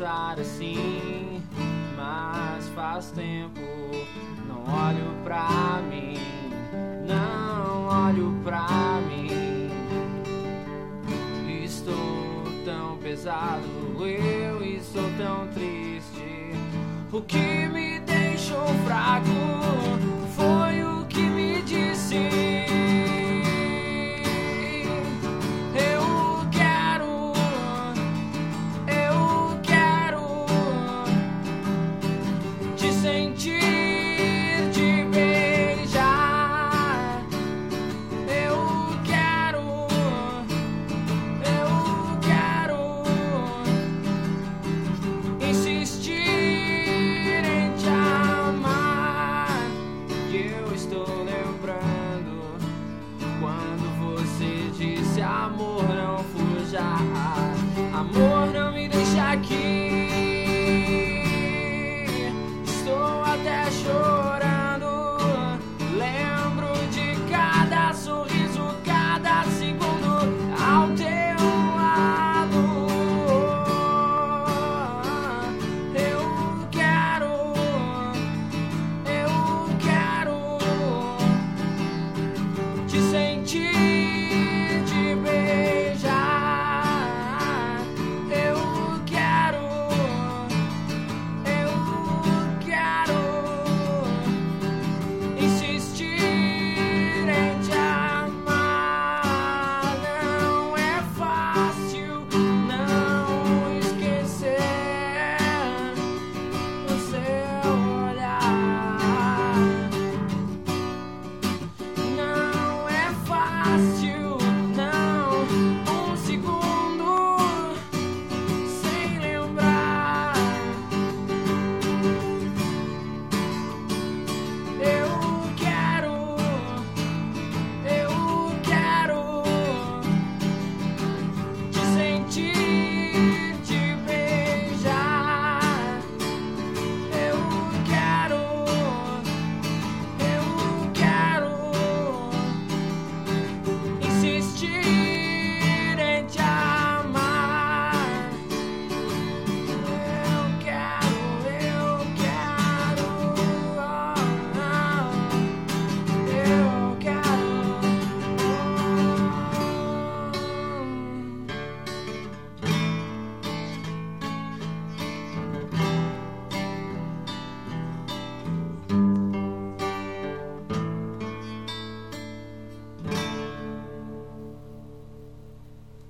pensar assim, mas faz tempo não olho pra mim, não olho pra mim. Estou tão pesado, eu estou tão triste. O que me deixou fraco foi o que me disse. Eu quero te sentir.